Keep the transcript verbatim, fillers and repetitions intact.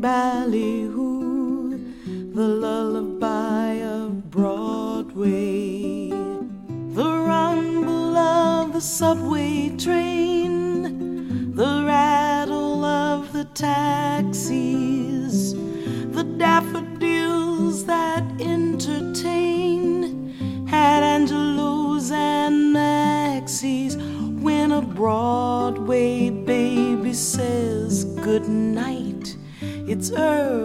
ballyhoo, the lullaby of Broadway, the rumble of the subway train, the rattle of the taxis, the daffodils that entertain, had Angelos and Maxis. When a Broadway baby says good night, it's early.